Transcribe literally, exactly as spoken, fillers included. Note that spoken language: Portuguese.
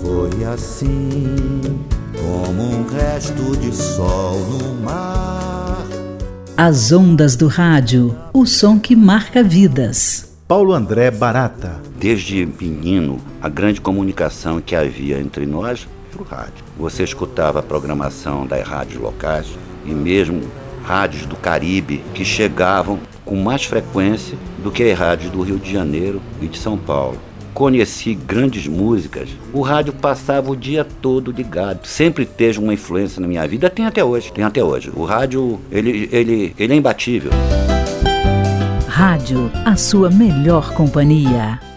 Foi assim, como um resto de sol no mar. As ondas do rádio, o som que marca vidas. Paulo André Barata. Desde menino, a grande comunicação que havia entre nós era o rádio. Você escutava a programação das rádios locais e mesmo rádios do Caribe que chegavam com mais frequência do que as rádios do Rio de Janeiro e de São Paulo. Conheci grandes músicas, o rádio passava o dia todo ligado, sempre teve uma influência na minha vida, tem até hoje, tem até hoje. O rádio, ele, ele, ele é imbatível. Rádio, a sua melhor companhia.